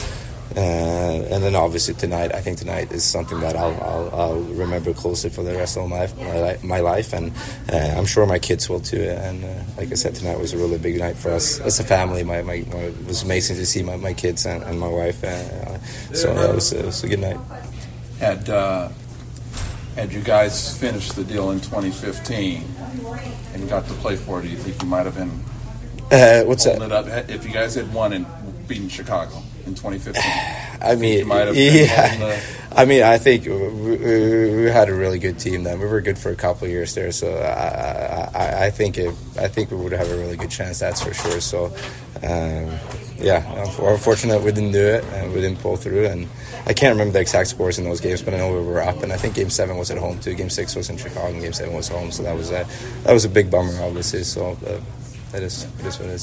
S3: Uh, and then obviously tonight, I think tonight is something that I'll, I'll, I'll remember closely for the rest of my life, my, my life, and uh, I'm sure my kids will too. And uh, like I said, tonight was a really big night for us as a family. My, my, my it was amazing to see my, my kids and, and my wife. Uh, so yeah, it was, it was a good night.
S8: Had uh, had you guys finished the deal in twenty fifteen and got to play for it, do you think you might have been
S3: uh, what's that?
S8: It up? If you guys had won and beaten Chicago in twenty fifteen,
S3: I mean,
S8: you might have been
S3: yeah.
S8: the...
S3: I mean, I think we, we, we had a really good team then. We were good for a couple of years there, so I, I, I think it, I think we would have a really good chance. That's for sure. So, um, yeah, unfortunately we didn't do it and we didn't pull through. And I can't remember the exact scores in those games, but I know we were up. And I think Game Seven was at home too. Game Six was in Chicago, and Game Seven was home. So that was a that was a big bummer, obviously. So uh, it is it is what it is.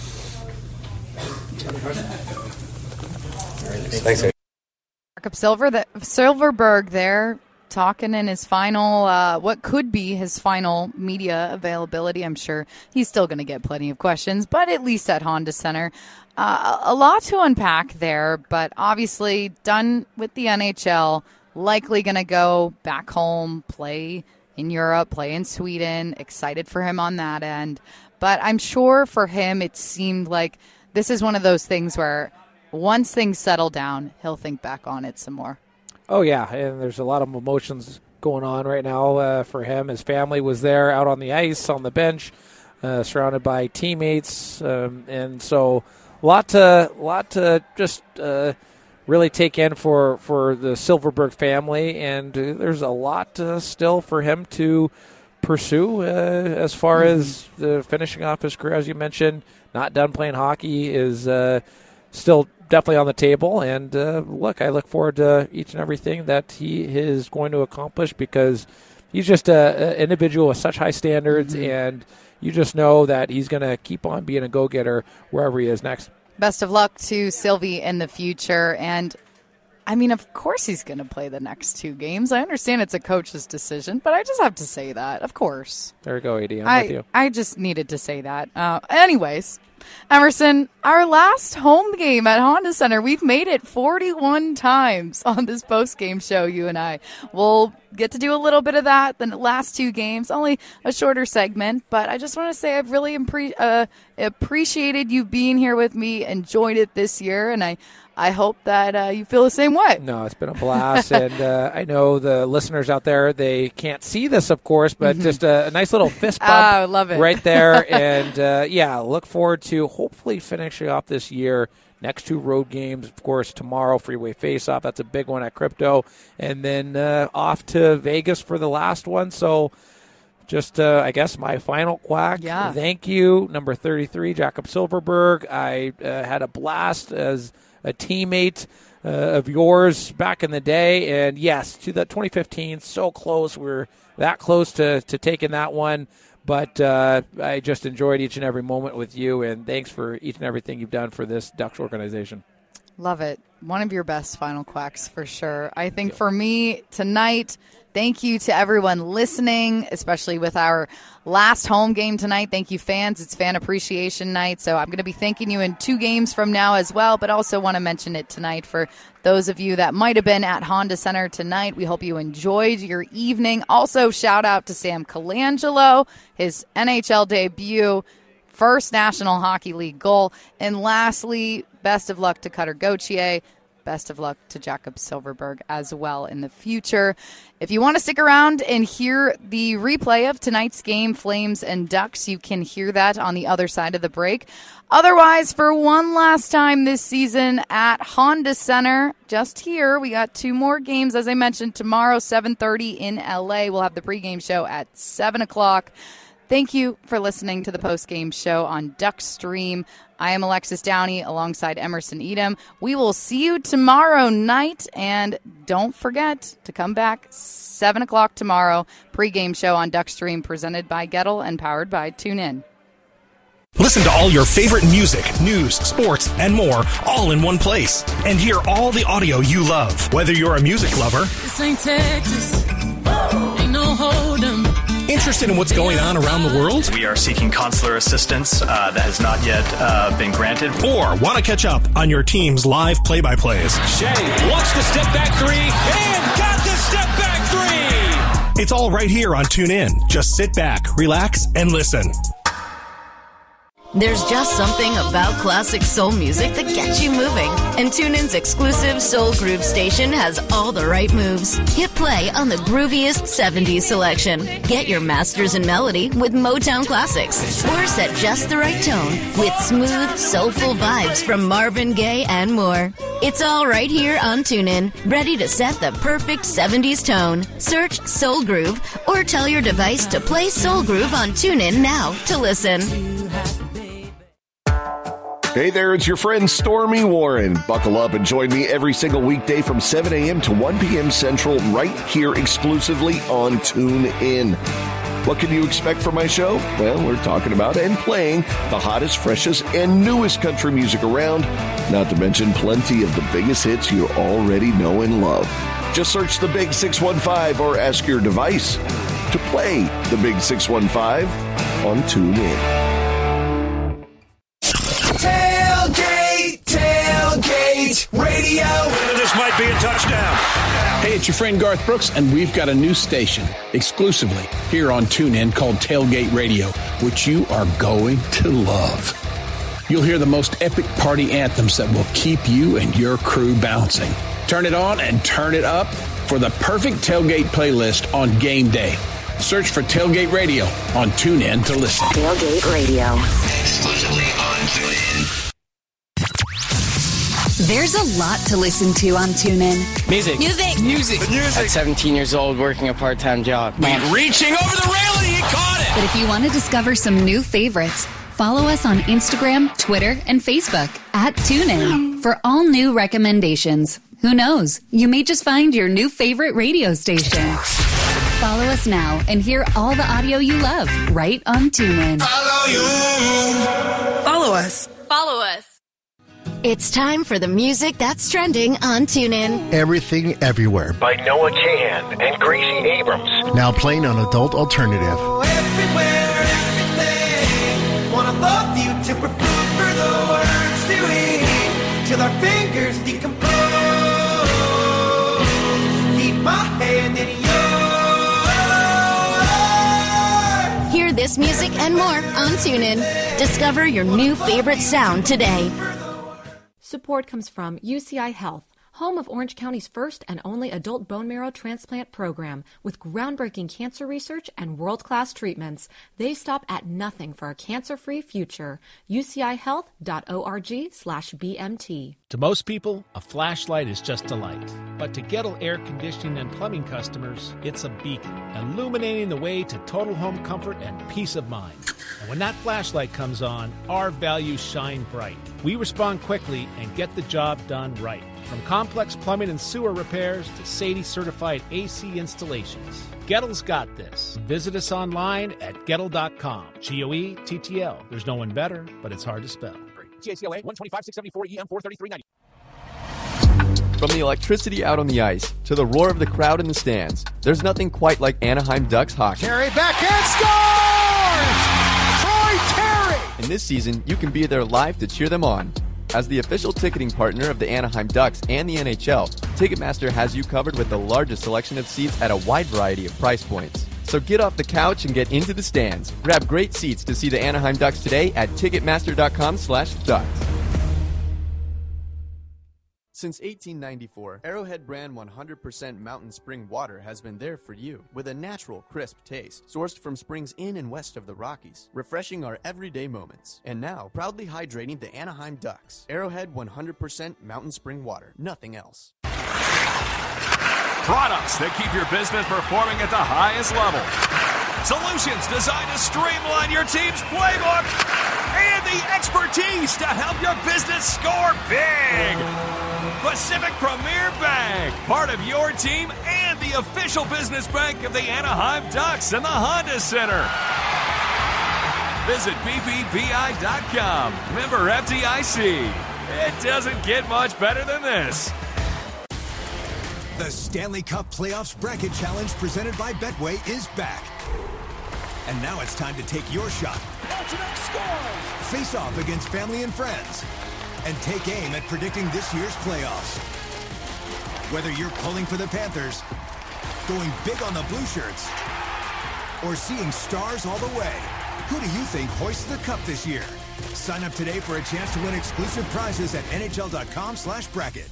S3: Thanks.
S11: Jakob Silver, the, Silverberg there talking in his final, uh, what could be his final media availability. I'm sure he's still going to get plenty of questions, but at least at Honda Center. Uh, a lot to unpack there, but obviously done with the N H L, likely going to go back home, play in Europe, play in Sweden. Excited for him on that end. But I'm sure for him it seemed like this is one of those things where once things settle down, he'll think back on it some more.
S12: Oh, yeah, and there's a lot of emotions going on right now uh, for him. His family was there out on the ice, on the bench, uh, surrounded by teammates, um, and so a lot to, lot to just uh, really take in for, for the Silverberg family, and uh, there's a lot uh, still for him to pursue uh, as far mm-hmm. as the finishing off his career. As you mentioned, not done playing hockey is uh, still definitely on the table, and uh, look, I look forward to each and everything that he is going to accomplish, because he's just an individual with such high standards, mm-hmm. and you just know that he's going to keep on being a go-getter wherever he is next.
S11: Best of luck to Sylvie in the future, and I mean, of course he's going to play the next two games. I understand it's a coach's decision, but I just have to say that, of course.
S12: There we go, A D. I'm
S11: I,
S12: with you.
S11: I just needed to say that. Uh, anyways, Emerson, our last home game at Honda Center, we've made it forty-one times on this post-game show, you and I. We'll get to do a little bit of that the last two games, only a shorter segment, but I just want to say I've really impre- uh, appreciated you being here with me, enjoyed it this year, and I I hope that uh, you feel the same way.
S12: No, it's been a blast, and uh, I know the listeners out there, they can't see this, of course, but mm-hmm. just a, a nice little fist bump
S11: oh, love it.
S12: right there, and uh, yeah, look forward to hopefully finishing off this year Next two road games, of course, tomorrow, Freeway Face-Off. That's a big one at Crypto. And then uh, off to Vegas for the last one. So just, uh, I guess, my final quack.
S11: Yeah.
S12: Thank you, number thirty-three, Jakob Silverberg. I uh, had a blast as a teammate uh, of yours back in the day. And, yes, to that twenty fifteen, so close. We're that close to, to taking that one. But uh, I just enjoyed each and every moment with you, and thanks for each and everything you've done for this Ducks organization.
S11: Love it. One of your best final quacks for sure. I think for me tonight, thank you to everyone listening, especially with our last home game tonight. Thank you, fans. It's Fan Appreciation Night, so I'm going to be thanking you in two games from now as well, but also want to mention it tonight for those of you that might have been at Honda Center tonight. We hope you enjoyed your evening. Also, shout out to Sam Colangelo, his N H L debut, first National Hockey League goal. And lastly, best of luck to Cutter Gauthier. Best of luck to Jakob Silverberg as well in the future. If you want to stick around and hear the replay of tonight's game, Flames and Ducks, you can hear that on the other side of the break. Otherwise, for one last time this season at Honda Center, just here, we got two more games. As I mentioned, tomorrow, seven thirty in L A. We'll have the pregame show at seven o'clock. Thank you for listening to the postgame show on Ducks Stream. I am Alexis Downey alongside Emerson Edom. We will see you tomorrow night, and don't forget to come back seven o'clock tomorrow. Pre-game show on Ducks Stream presented by Gettle and powered by TuneIn.
S25: Listen to all your favorite music, news, sports, and more all in one place. And hear all the audio you love. Whether you're a music lover,
S4: this ain't Texas. Ain't no hold 'em.
S25: Interested in what's going on around the world?
S5: We are seeking consular assistance uh, that has not yet uh, been granted.
S25: Or want to catch up on your team's live play-by-plays?
S7: Shea wants the step-back three and got the step-back three!
S25: It's all right here on TuneIn. Just sit back, relax, and listen.
S19: There's just something about classic soul music that gets you moving. And TuneIn's exclusive Soul Groove station has all the right moves. Hit play on the grooviest seventies selection. Get your masters in melody with Motown classics. Or set just the right tone with smooth, soulful vibes from Marvin Gaye and more. It's all right here on TuneIn, ready to set the perfect seventies tone. Search Soul Groove or tell your device to play Soul Groove on TuneIn now to listen.
S9: Hey there, it's your friend Stormy Warren. Buckle up and join me every single weekday from seven a.m. to one p.m. Central right here exclusively on TuneIn. What can you expect from my show? Well, we're talking about and playing the hottest, freshest, and newest country music around, not to mention plenty of the biggest hits you already know and love. Just search the Big six one five or ask your device to play the Big six one five on TuneIn.
S14: Tailgate, tailgate, radio.
S26: This might be a touchdown. Hey, it's your friend Garth Brooks, and we've got a new station exclusively here on TuneIn called Tailgate Radio, which you are going to love. You'll hear the most epic party anthems that will keep you and your crew bouncing. Turn it on and turn it up for the perfect tailgate playlist on game day. Search for Tailgate Radio on TuneIn to listen.
S13: Tailgate Radio.
S18: Exclusively on TuneIn.
S13: There's a lot to listen to on TuneIn.
S15: Music.
S13: Music.
S15: Music. Music. At seventeen years old, working a part-time job.
S7: Reaching over the railing, he caught it!
S13: But if you want to discover some new favorites, follow us on Instagram, Twitter, and Facebook at TuneIn for all new recommendations. Who knows? You may just find your new favorite radio station. Follow us now and hear all the audio you love right on TuneIn.
S14: Follow you.
S13: Follow us.
S19: Follow us. It's time for the music that's trending on TuneIn.
S16: Everything Everywhere
S18: By Noah Kahan and Gracie Abrams.
S16: Now playing on Adult Alternative.
S14: Everywhere, everything. Want to love you to prefer the words to eat till our fingers decompose. Keep my hand in yours.
S19: Hear this music and more on TuneIn. Discover your new favorite sound today.
S17: Support comes from U C I Health,
S2: home of Orange County's first and only adult bone marrow transplant program with groundbreaking cancer research and world-class treatments. They stop at nothing for a cancer-free future. U C I health dot org slash B M T.
S25: To most people, a flashlight is just a light. But to Gettle Air Conditioning and Plumbing customers, it's a beacon, illuminating the way to total home comfort and peace of mind. And when that flashlight comes on, our values shine bright. We respond quickly and get the job done right. From complex plumbing and sewer repairs to Sadie-certified A C installations, Gettle's got this. Visit us online at Gettle dot com. G O E T T L. There's no one better, but it's hard to spell.
S17: T A C L A one twenty-five six seventy-four E M four thirty-three ninety.
S20: From the electricity out on the ice to the roar of the crowd in the stands, there's nothing quite like Anaheim Ducks hockey.
S14: Terry backhand scores! Troy Terry!
S20: And this season, you can be there live to cheer them on. As the official ticketing partner of the Anaheim Ducks and the N H L, Ticketmaster has you covered with the largest selection of seats at a wide variety of price points. So get off the couch and get into the stands. Grab great seats to see the Anaheim Ducks today at Ticketmaster dot com slash ducks. Since eighteen ninety-four, Arrowhead brand one hundred percent mountain spring water has been there for you with a natural, crisp taste, sourced from springs in and west of the Rockies, refreshing our everyday moments. And now, proudly hydrating the Anaheim Ducks. Arrowhead one hundred percent mountain spring water, nothing else.
S7: Products that keep your business performing at the highest level. Solutions designed to streamline your team's playbook. And the expertise to help your business score big. Pacific Premier Bank, part of your team and the official business bank of the Anaheim Ducks and the Honda Center. Visit B B B I dot com. Member F D I C. It doesn't get much better than this.
S21: The Stanley Cup Playoffs Bracket Challenge presented by Betway is back. And now it's time to take your shot. Face off against family and friends. And take aim at predicting this year's playoffs. Whether you're pulling for the Panthers, going big on the Blue Shirts, or seeing stars all the way, who do you think hoists the cup this year? Sign up today for a chance to win exclusive prizes at N H L dot com slash bracket.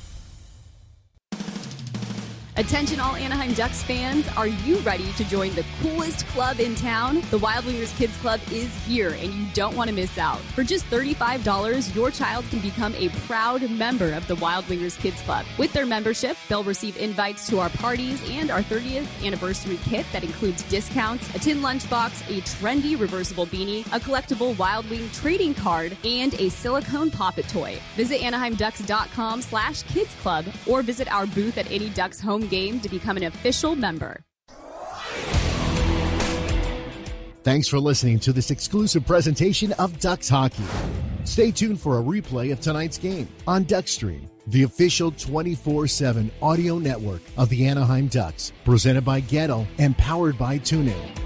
S22: Attention all Anaheim Ducks fans, are you ready to join the coolest club in town? The Wild Wingers Kids Club is here and you don't want to miss out. For just thirty-five dollars, your child can become a proud member of the Wild Wingers Kids Club. With their membership, they'll receive invites to our parties and our thirtieth anniversary kit that includes discounts, a tin lunchbox, a trendy reversible beanie, a collectible Wild Wing trading card, and a silicone poppet toy. Visit Anaheim Ducks dot com slash kids club or visit our booth at any Ducks home game to become an official member.
S16: Thanks for listening to this exclusive presentation of Ducks Hockey. Stay tuned for a replay of tonight's game on Duckstream, the official twenty-four seven audio network of the Anaheim Ducks, presented by Gettle and powered by TuneIn.